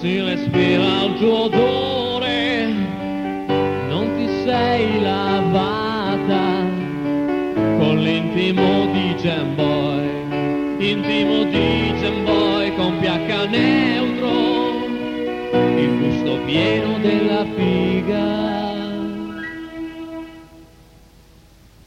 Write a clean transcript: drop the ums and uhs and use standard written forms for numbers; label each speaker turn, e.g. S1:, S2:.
S1: si respira il tuo odore, non ti sei lavata con l'intimo di Gemboy, intimo di Gemboy con pH neutro, il gusto pieno della figa.